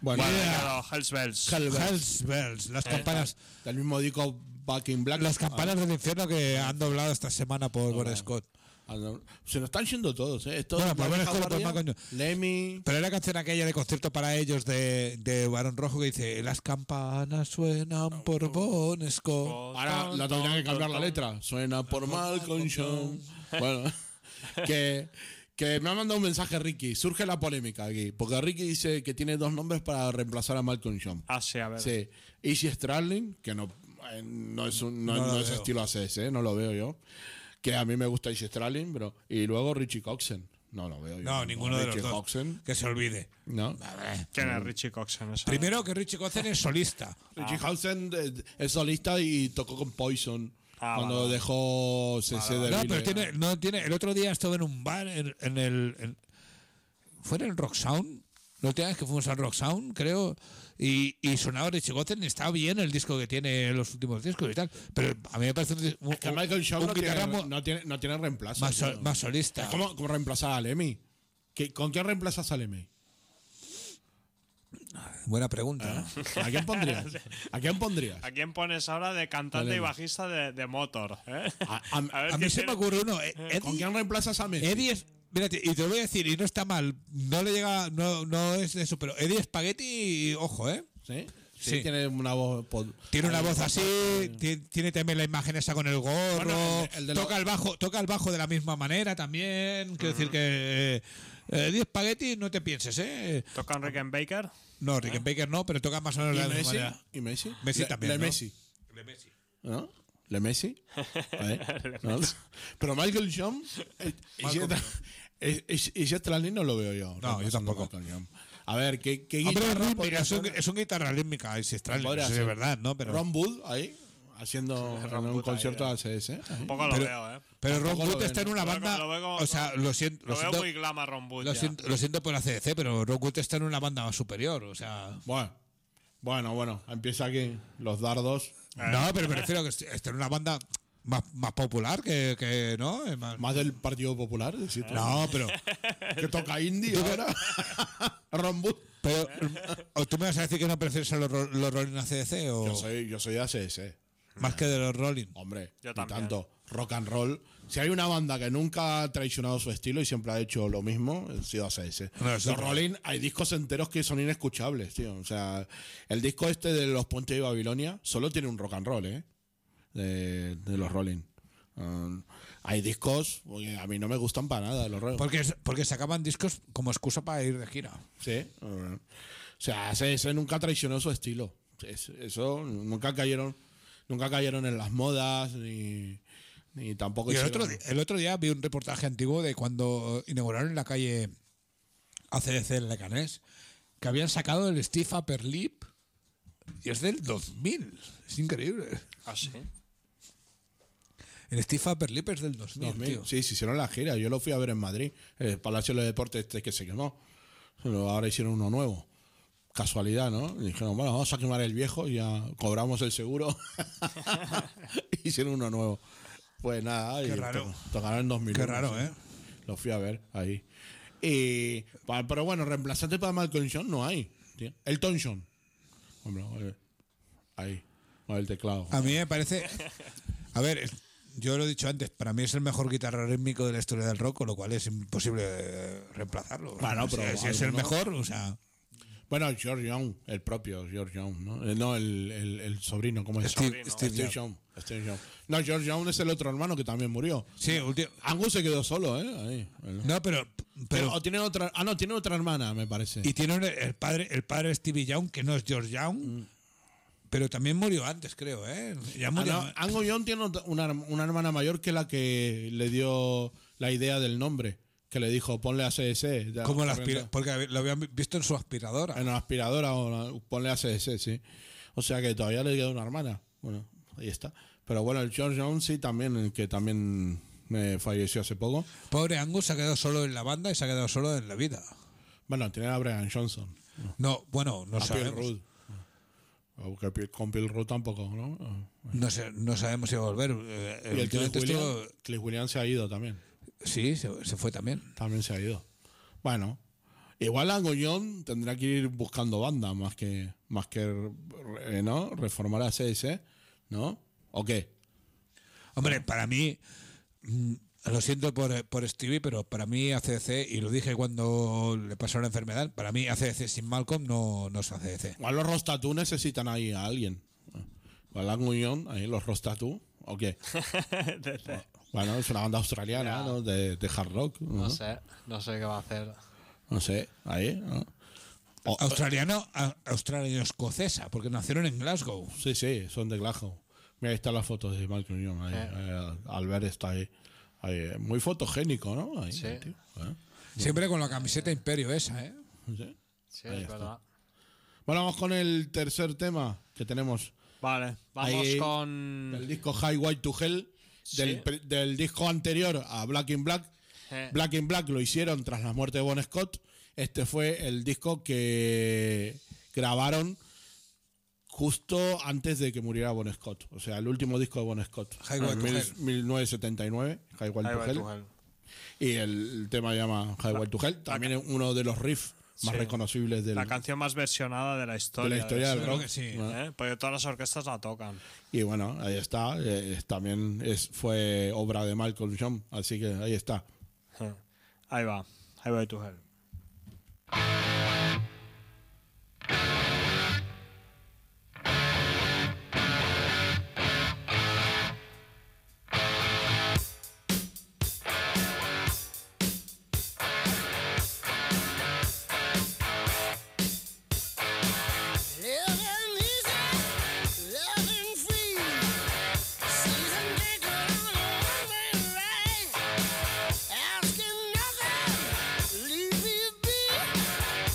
Bueno, Hells Bells. Hells Bells, las campanas. del mismo disco Back in Black. Las campanas del infierno que han doblado esta semana por Bon Scott. Se nos están yendo todos, ¿eh? Bueno, por Bon Scott, por más coño. Lemmy. Pero era la canción aquella de concierto para ellos de Barón Rojo que dice: las campanas suenan por Bon Scott. Ahora la tendrían que cambiar la letra. Suena por Malcolm Young. Bueno, que me ha mandado un mensaje Ricky. Surge la polémica aquí. Porque Ricky dice que tiene 2 nombres para reemplazar a Malcolm Young. Ah, sí, a ver. Sí. Easy Stradlin, que no es estilo ACS, no lo veo yo. Que a mí me gusta Easy Stradlin, pero. Y luego Richie Kotzen. No lo veo yo. No, ninguno de los dos. Kotzen. Que se olvide. No. ¿Quién es Richie Kotzen? Primero que Richie Kotzen es solista. Richie Kotzen es solista y tocó con Poison. Cuando dejó CC de No, Ville. pero tiene. El otro día estuve en un bar ¿fue en el Rock Sound? La última vez que fuimos al Rock Sound, creo. Y sonaba Richie Kotzen y está bien el disco que tiene los últimos discos y tal. Pero a mí me parece que Michael Young no tiene reemplazo. más solista. Es como reemplazar a Lemmy. ¿Con quién reemplazas a Lemmy? Buena pregunta. ¿A quién pondrías? ¿A quién pondrías? ¿A quién pones ahora de cantante y bajista de Motor? A mí se me ocurre uno. ¿Con quién reemplazas a Messi? Eddie es. Mírate, y te lo voy a decir, y no está mal, no le llega, no es eso, pero Eddie Spaghetti, ojo, ¿eh? ¿Sí? Sí. Tiene una voz. Tiene una voz así, tiene también la imagen esa con el gorro, Bueno, el de toca el bajo de la misma manera también. Quiero decir que Eddie Spaghetti, no te pienses, ¿eh? ¿Toca Rickenbacker? No, Rickenbacker no, pero toca más o menos de la misma manera. ¿Y Messi? Messi también. Le ¿no? Messi. Le Messi. ¿No? ¿Le Messi? ¿No? Pero Michael Young y Stradlin no lo veo yo. No, yo tampoco. A ver, ¿qué Hombre, guitarra podría ser? es un guitarra rítmica, es Stradlin, Podría eso es ser. verdad, ¿no? Pero Ron Wood ahí, haciendo Ron un Wood concierto ahí, de ACS. Un poco lo veo, ¿eh? Pero Ron Tampoco lo Wood está en ven. una Lo veo banda. como- lo veo O sea, lo siento. Lo veo muy glam Ron Wood. ya. Lo siento por la CDC, pero Ron Wood está en una banda más superior. O sea. Bueno, empieza aquí los dardos. No, pero me refiero a que está en una banda más popular que ¿no? Más del Partido Popular, decir. No, pero. Que toca indie ahora. Ron Wood. Pero, ¿o tú me vas a decir que no prefieres a los Rolling a CDC o Yo soy de ACS. más que de los Rolling? Hombre, Yo y también. tanto. Rock and roll. Si hay una banda que nunca ha traicionado su estilo y siempre ha hecho lo mismo, ha sido ACS. No, Los eso no. Rolling, hay discos enteros que son inescuchables, tío. O sea, el disco este de Los Puentes de Babilonia solo tiene un rock and roll, de los Rolling. Hay discos que a mí no me gustan para nada, los Rolling. Porque sacaban discos como excusa para ir de gira. Sí. O sea, ACS nunca traicionó su estilo. Eso, nunca cayeron en las modas, ni tampoco Y hicieron- el otro día vi un reportaje antiguo de cuando inauguraron en la calle ACDC en Leganés, que habían sacado el Steve Upper Lip y es del 2000. Es increíble. ¿Ah, sí? El Steve Upper Lip es del 2000, 2000. tío. Sí, se hicieron la gira. Yo lo fui a ver en Madrid. El Palacio de los Deportes que se quemó. Pero ahora hicieron uno nuevo. Casualidad, ¿no? Y dijeron, bueno, vamos a quemar el viejo y ya cobramos el seguro. Hicieron uno nuevo. Pues nada. Qué y raro. Tocaron en 2000. Qué raro, ¿eh? Lo fui a ver ahí. Pero bueno, reemplazante para Malcolm Young no hay. Tío. Elton John. Hombre, ahí. Con el teclado. A mí me parece... A ver, yo lo he dicho antes, para mí es el mejor guitarra rítmico de la historia del rock, con lo cual es imposible reemplazarlo. Bueno, pero si es el alguno- mejor, o sea... Bueno, George Young, el propio George Young, ¿no? No, el sobrino, ¿cómo es? Steve Steve Young. Steve Young. No, George Young es el otro hermano que también murió. Sí, Angus se quedó solo, ¿eh? Ahí. No, pero O tiene otra... no, tiene otra hermana, me parece. y tiene el padre de Stevie Young, que no es George Young, pero también murió antes, creo, ¿eh? Ya murió. Angus Young tiene una hermana mayor que la que le dio la idea del nombre. Que le dijo, ponle ACS. Como porque lo habían visto en su aspiradora. En una aspiradora, ponle ACS, sí. O sea que todavía le queda una hermana. Bueno, ahí está. Pero bueno, el George Young sí también, el que también me falleció hace poco. Pobre Angus se ha quedado solo en la banda y se ha quedado solo en la vida. Bueno, tiene a Brian Johnson. No, bueno, no a Phil sabemos. Rudd. Aunque con Phil Rudd tampoco, ¿no? No sabemos si va a volver. Y el Cliff Últimamente estuvo- Williams se ha ido también. Sí, se fue también. También se ha ido. Bueno. Igual Angoñón tendrá que ir buscando banda más que ¿no? Reformar a CDC, ¿no? ¿O qué? Hombre, para mí, lo siento por Stevie, pero para mí ACDC, y lo dije cuando le pasó la enfermedad, para mí ACDC sin Malcolm no es ACDC. Igual los Rostatú necesitan ahí a alguien. Igual Angoñón, ahí los Rostatú, ¿o qué? Bueno, es una banda australiana, ¿no? De hard rock. No sé qué va a hacer. No sé, ahí, ¿no? Australiano-escocesa, porque nacieron en Glasgow. Sí, son de Glasgow. Mira, ahí están las fotos de Malcolm Young. Albert está ahí. Muy fotogénico, ¿no? Ahí, Sí. tío. Siempre con la camiseta Imperio esa, ¿eh? Sí. Sí, Ahí es está. verdad. Bueno, vamos con el tercer tema que tenemos. Vale, vamos Ahí, con... El disco Highway to Hell, Sí. del disco anterior a Black in Black. Black in Black lo hicieron tras la muerte de Bon Scott. Este fue el disco que grabaron justo antes de que muriera Bon Scott. O sea, el último disco de Bon Scott. Highway to Hell. 1979, Highway to Highway Hell. to Hell. Y el tema se llama Highway to Hell. También es uno de los riffs más Sí. reconocibles La canción más versionada de la historia. de la historia del Creo rock. que sí. Porque todas las orquestas la tocan. Y bueno, ahí está. También fue obra de Malcolm Young, así que ahí está. Ahí va. Highway to Hell. Living easy, living free. Season ticket on a one-way ride. Asking nothing, leave me be.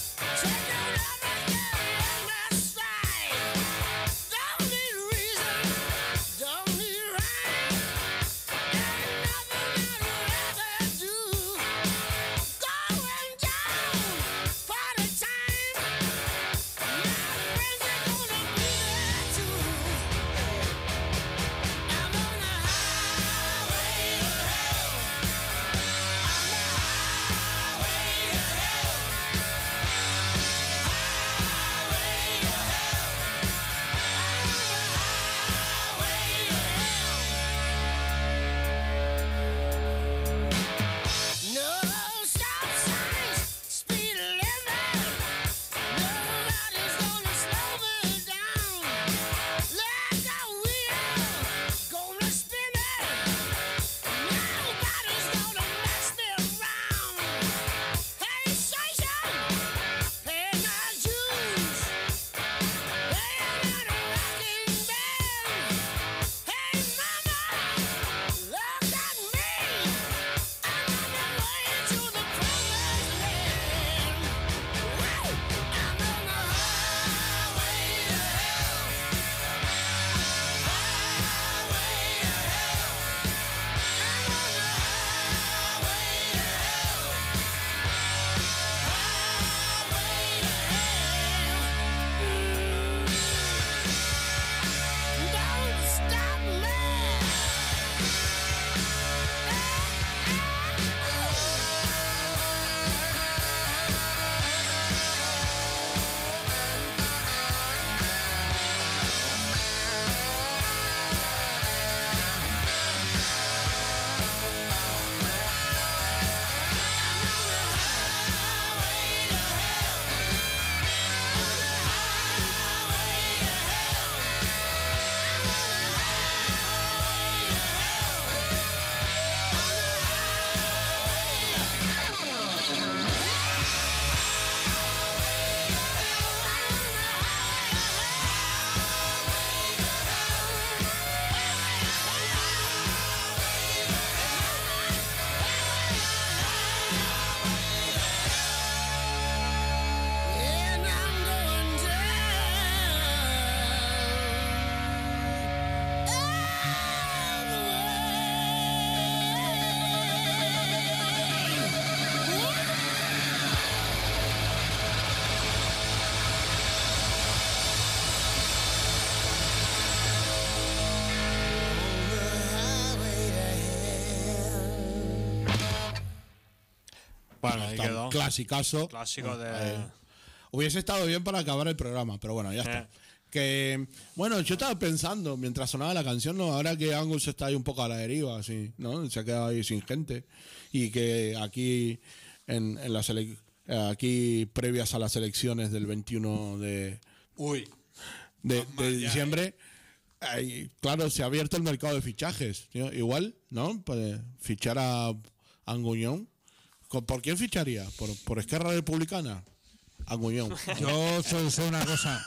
Bueno, ahí Está quedó. un clasicazo. Clásico de... Hubiese estado bien para acabar el programa, pero bueno, ya está. Que, bueno, yo estaba pensando mientras sonaba la canción, ¿no? Ahora que Angus está ahí un poco a la deriva, así, ¿no? Se ha quedado ahí sin gente. Y que aquí, aquí previas a las elecciones del 21 de diciembre, claro, se ha abierto el mercado de fichajes. ¿Sí? Igual, ¿no? Pues fichar a Anguñón. ¿Por quién ficharía? ¿Por Esquerra Republicana? Anguñón. Yo solo sé una cosa.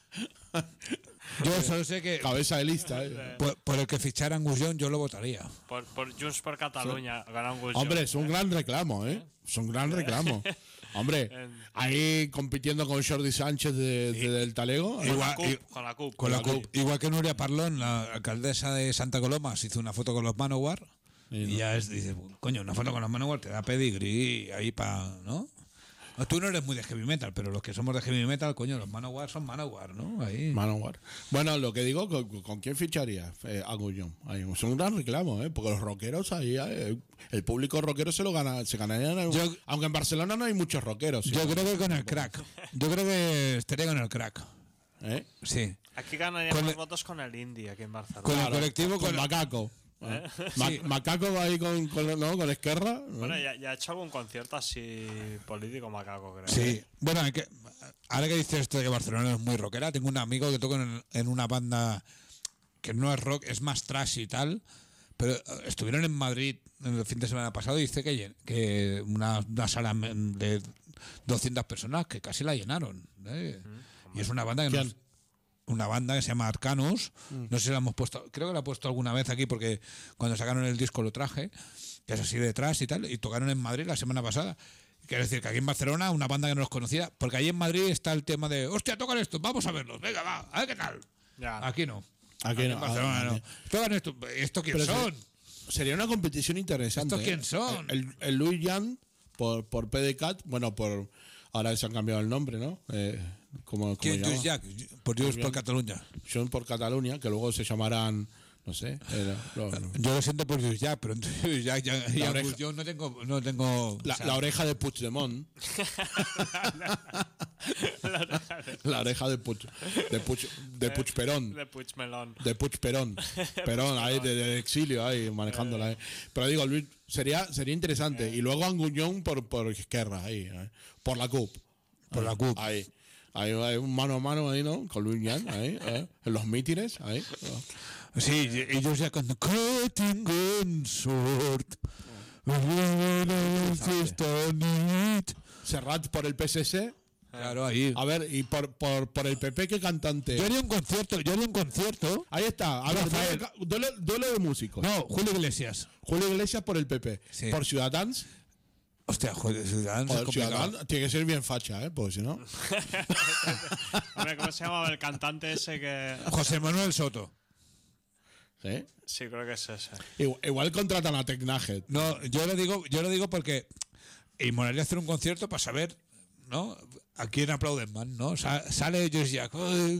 Yo solo sé que Cabeza de lista, por el que fichara Angullón yo lo votaría. Por Junts per Cataluña, ganar un Hombre, es un gran reclamo, ¿eh? Es un gran reclamo. Hombre, ahí compitiendo con Jordi Sánchez del Talego. Con la CUP. Con la CUP. Igual que Nuria Parlón, la alcaldesa de Santa Coloma, se hizo una foto con los Manowar. Y ya dice, coño, una foto con los Manowar te da pedigrí ahí para, ¿no? Tú no eres muy de heavy metal, pero los que somos de heavy metal, coño, los Manowar son Manowar, ¿no? Ahí. Manowar. Bueno, lo que digo, ¿con quién ficharía Angullón? Es un gran reclamo, ¿eh? Porque los rockeros ahí, el público rockero se ganarían. Aunque en Barcelona no hay muchos rockeros. Yo creo que con el crack. Yo creo que estaría con el crack. ¿Eh? Sí. Aquí ganarían más votos con el Indie, aquí en Barcelona. Con el colectivo, con Macaco. Macaco va ahí con Esquerra. Bueno, ya ha hecho algún concierto así político Macaco, creo. Sí. Bueno, ahora que dices esto de que Barcelona es muy rockera, tengo un amigo que toca en una banda que no es rock, es más trash y tal, pero estuvieron en Madrid el fin de semana pasado y dice que una sala de 200 personas que casi la llenaron. Y es una banda que una banda que se llama Arcanus, no sé si la hemos puesto, creo que la he puesto alguna vez aquí porque cuando sacaron el disco lo traje, que es así detrás y tal, y tocaron en Madrid la semana pasada. Quiero decir que aquí en Barcelona una banda que no los conocía, porque ahí en Madrid está el tema de, hostia, tocan esto, vamos a verlos, venga, va, a ver qué tal. Ya. Aquí no. Aquí en Barcelona no. Tocan ¿esto quién son? Sería una competición interesante. ¿Estos quién son? El Louis Jan por PDCAT, bueno, ahora se han cambiado el nombre, ¿no? ¿Cómo ¿Quién? se llama? Jack, por Cataluña. Son por Cataluña, que luego se llamarán, no sé. Yo lo siento por Lluís Jack, pero entre Lluís Jack y oreja. yo no tengo La oreja de Puigdemont. La oreja de Puigperón. De Puigmelón. De Puigperón. Perón, ahí de exilio, ahí manejándola. Pero digo, Luis, sería interesante. Y luego Anguñón por Esquerra, ahí. Por la CUP. Por la CUP. Ahí. Hay un mano a mano ahí, ¿no? Con Luis Jan, ahí. En los mítines, ahí. Sí, ellos ya cuando Cutting Sword. Serrat por el PSC. Claro, ahí. A ver, y por el PP, ¿qué cantante? Yo haría un concierto. Ahí está. A ver, duelo de músicos. No, Julio Iglesias. Julio Iglesias por el PP. Sí. Por Ciudadans. Hostia, Ciudadanos es complicado. Ciudadans tiene que ser bien facha, porque si no. Hombre, ¿cómo se llamaba el cantante ese que...? José Manuel Soto. ¿Sí? Sí, creo que es ese. Igual contratan a Tecnaget. No, yo lo digo porque y molaría hacer un concierto para saber, ¿no? A quién aplauden más, ¿no? Sale Josh Jack,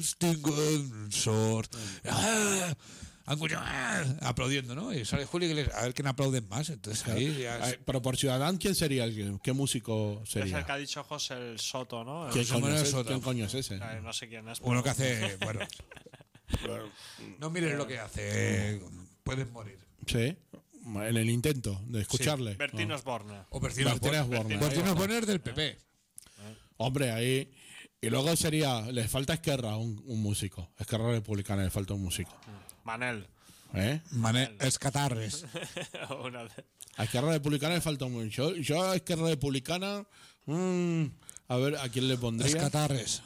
aplaudiendo, ¿no? Y sale Julio Iglesias, a ver quién aplauden más. Entonces ahí ya Pero por Ciudadans, ¿quién sería? ¿Qué músico Es sería? el que ha dicho José el Soto, ¿no? ¿Quién José Manuel Soto. ¿Quién coño es ese? No sé quién es. uno que hace, bueno, no mires lo que hace, puedes morir. Sí. En el intento de escucharle. Bertino Osborne. O Bertino Bertino Osborne. Bertino Osborne del PP. Hombre, ahí. Y luego le falta Esquerra, un músico. Esquerra Republicana, le falta un músico. Manel. Escatarres. Una de... A Esquerra Republicana le falta un músico. Yo a Esquerra Republicana. A ver, ¿a quién le pondría? Escatarres.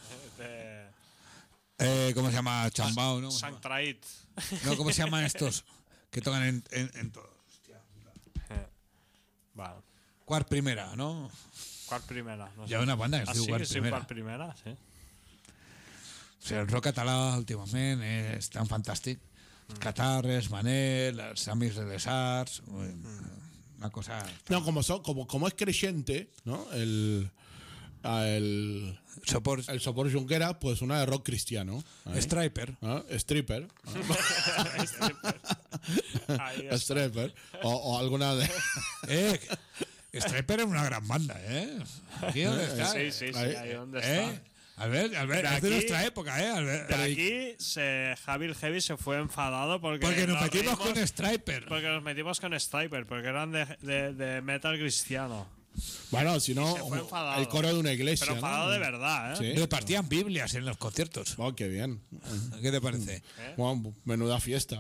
¿Cómo se llama? Chambao, ¿no? Sanctrait. No, ¿cómo se llaman estos? Que tocan en todo. Vale. Quart primera, ¿no? Quart primera. No sé. Hi ha una banda que es diu sí, Quart sí, primera. Quart primera, sí. O sigui, el rock català últimament és tan fantàstic. Catarres, Manel, els Amics de les Arts, una cosa... No, como es creyente, ¿no? El Sopor Junquera, pues una de rock cristiano. Striper. ¿No? Stripper. Ahí está. Stripper. O alguna de... Striper es una gran banda, ¿eh? Aquí donde está. Sí, ahí donde está. Albert, es de aquí- nuestra época, ¿eh? Albert. De aquí, Javi el Heavy se fue enfadado porque Nos metimos con Striper. Porque nos metimos con Striper, porque eran de metal cristiano. Bueno, si no, Se fue enfadado. el coro de una iglesia. Pero enfadado ¿no? de verdad, ¿eh? Sí. Repartían Biblias en los conciertos. Oh, qué bien. ¿Qué te parece? Bueno, menuda fiesta.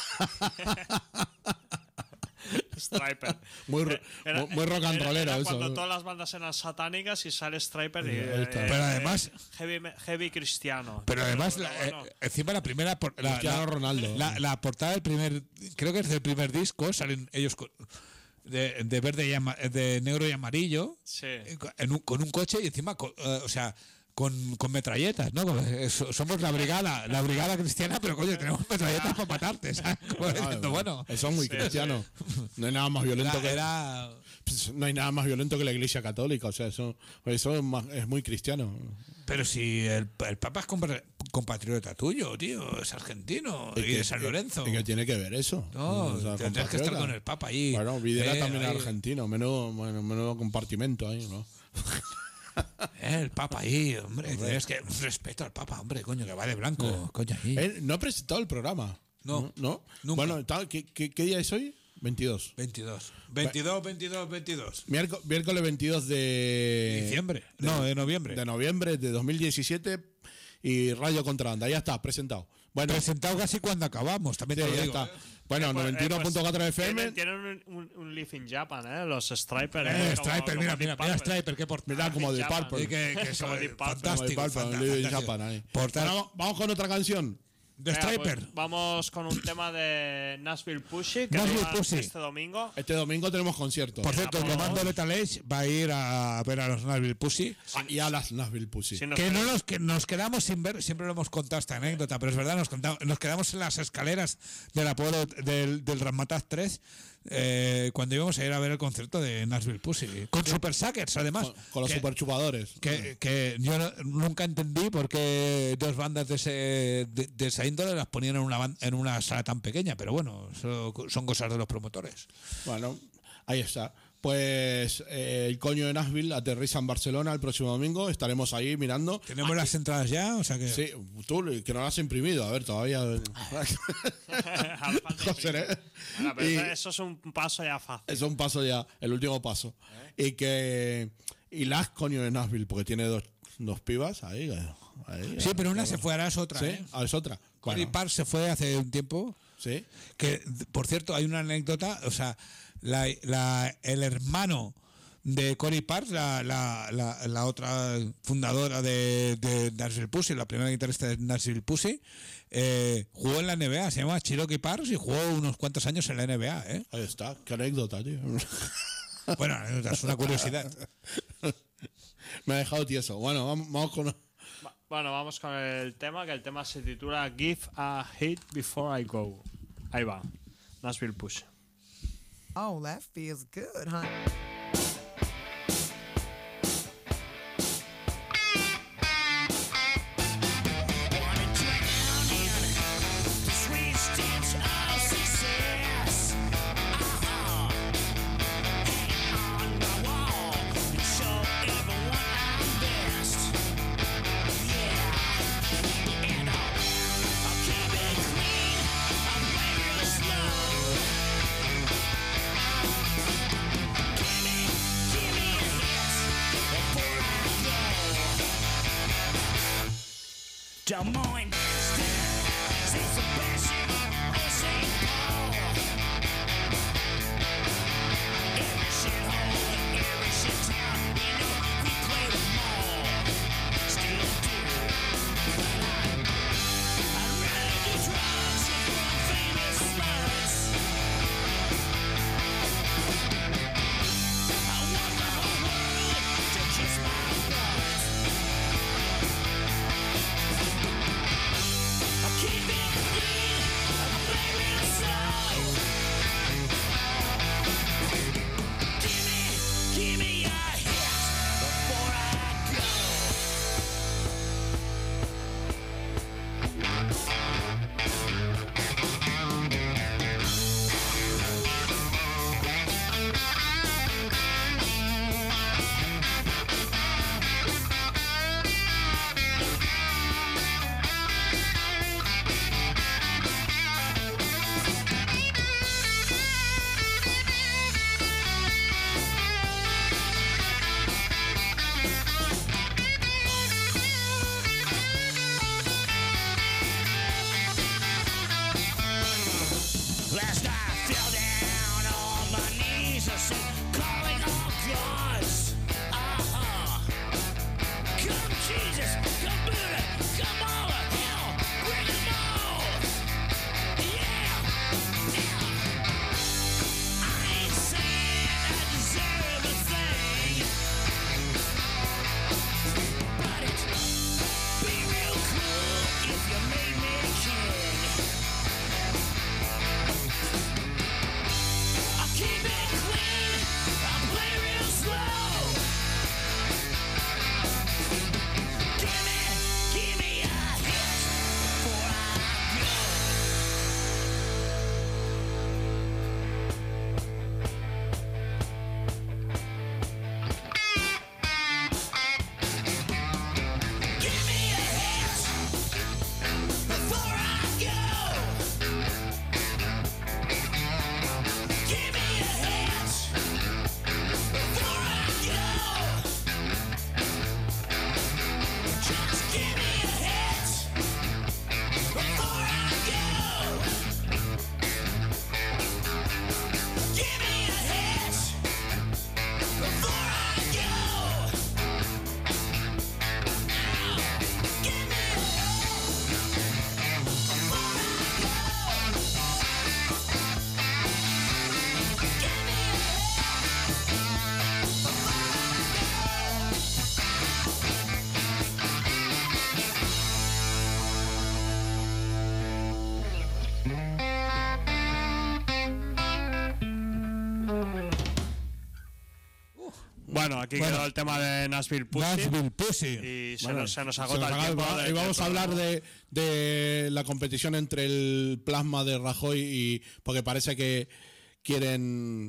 Striper. Muy rock and rollero era eso. cuando todas las bandas eran satánicas y sale Striper y, Ahí está. Pero además- heavy cristiano. Pero además, bueno. encima la primera. Cristiano Ronaldo. La portada del primer. Creo que es del primer disco. Salen ellos de verde de negro y amarillo. Sí. Con un coche y encima. Con metralletas, ¿no? Somos la brigada cristiana, pero coño, tenemos metralletas para matarte, ¿sabes? Como diciendo, bueno, Eso es muy cristiano. No hay nada más violento no hay nada más violento que la iglesia católica. O sea, eso es muy cristiano. pero si el Papa es compatriota tuyo, tío, es argentino y de San Lorenzo. ¿Y qué tiene que ver eso? No, O sea, tendrás que estar compatriota. con el Papa ahí. Bueno, Videla también ahí. es argentino. Menudo compartimento ahí, ¿no? El Papa ahí, hombre. Tienes que respeto al Papa, hombre, coño, que va de blanco, coño, ahí. Él no ha presentado el programa. No, ¿No? nunca. Bueno, ¿qué día es hoy? 22. 22. Miércoles 22 de Diciembre. No, de noviembre. De noviembre de 2017 y Radio Contrabanda. Ya está, presentado. Bueno, Presentado casi cuando acabamos, también sí, te lo ya digo. está. Bueno, 91.4 FM. Tienen un Live in Japan, ¿eh? Los Striper. Striper, mira, Striper, qué portada. Mira, como de Japan. Purple. Y que son Como Deep Purple. fantástico. Ahí. Bueno, vamos con otra canción. De Venga, Striper. pues vamos con un tema de Nashville Pussy que Nashville tocan Pussy. este domingo. Este domingo tenemos conciertos. Por cierto, el Vamos. comando Lethal Age va a ir a ver a los Nashville Pussy. Y a las Nashville Pussy. Si nos Que queremos- que nos quedamos sin ver, siempre lo hemos contado esta anécdota, pero es verdad, nos quedamos en las escaleras del Apolo del Ramataz 3 cuando íbamos a ir a ver el concierto de Nashville Pussy. Con Super Sackers, además. Con los que, super chupadores. que yo nunca entendí por qué dos bandas de esa índole las ponían en una sala tan pequeña, pero bueno, eso son cosas de los promotores. Bueno, ahí está. Pues el coño de Nashville aterriza en Barcelona el próximo domingo. Estaremos ahí mirando. Tenemos las entradas ya, o sea que. Sí, tú que no las has imprimido. A ver, todavía. José, ¿eh? Bueno, pero Y- eso es un paso ya fácil. Es un paso ya, el último paso. Y las coño de Nashville, porque tiene dos pibas ahí. Sí, pero una se fue, ahora es otra. Sí, ¿eh? es otra. Cory Bueno, Park se fue hace un tiempo. sí. Que, por cierto, hay una anécdota, o sea, el hermano de Cory Park, la otra fundadora de Nashville Pussy, la primera guitarrista de Nashville Pussy, jugó en la NBA, se llama Cherokee Parks y jugó unos cuantos años en la NBA, ¿eh? Ahí está. Qué anécdota, tío. Bueno, anécdota, es una curiosidad. Me ha dejado tieso. Bueno, vamos con. Bueno, vamos con el tema, que el tema se titula Give a Hit Before I Go. Ahí va. Nashville Pussy. Oh, that feels good, huh? Des Moines, St. Sebastian, or St. Paul. Every shithole, every shit town, you know we play them all. Still do. I'd rather do drugs and run famous sluts. I want the whole world to kiss my butt. last I fell down on my knees, I said, calling all gods. Come Jesus, come Buddha, come Allah, hell, bring them all. Yeah. I ain't saying I deserve a thing, but it'd be real cool if you made me king. I'll keep it clean, I'll play real slow. Give me a hit before I go. Give me a hit before I go. Give me a hit before I go. Just give me a hit before I go. Give me a hit before I go. Give me a Bueno, aquí quedó el tema de Nashville Pussy. Nashville Pussy. Y se Bueno, nos se agota nos el tiempo. acaba, y vamos a hablar de la competición entre el plasma de Rajoy y. Porque parece que quieren.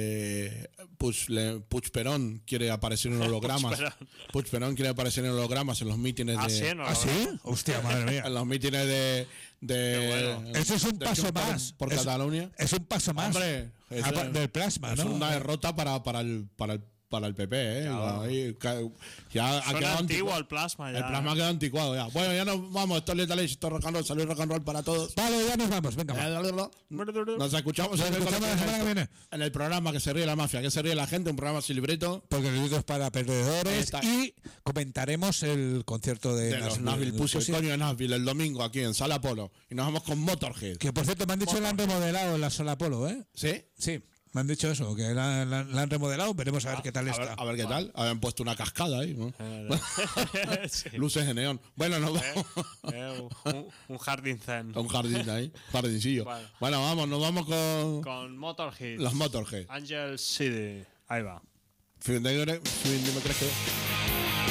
Puigperón quiere aparecer en hologramas. Puigperón quiere aparecer en hologramas en los mítines ¿Ah, de. sí? ¿No? ¿Ah, sí? Hostia, madre mía. En los mítines de. Eso es un de paso Junts más. Por Es- Cataluña. Es un paso más. Hombre, Del plasma, es ¿no? una derrota para el PP, ¿eh? Ahí, ya ha Suena quedado antiguo anticuado. el plasma ya. El plasma ha quedado anticuado ya. Bueno, ya nos vamos. Esto es Lethal Age, esto es rock and roll. Salud rock and roll para todos. Vale, ya nos vamos. Venga, va. Nos escuchamos, Nos escuchamos la semana que viene. en el programa Que se ríe la mafia, que se ríe la gente, un programa sin libreto Porque el libreto es para Ahí perdedores. está. Y comentaremos el concierto de, de los Nashville Pussy, el coño de Nashville, el domingo aquí en Sala Polo. Y nos vamos con Motorhead. Que por cierto me han dicho que la han remodelado en la Sala Polo, ¿eh? ¿Sí? Sí, me han dicho eso, que la han remodelado. Veremos a ver qué tal A está. ver, a ver qué tal. Habían puesto una cascada ahí, ¿no? Sí. Luces de neón. Bueno, nos vamos Un jardín zen. a un jardín ahí, jardincillo. Bueno, vamos, nos vamos Con Motorhead. los Motorhead. Angel City. Ahí va. Fin de, me crees que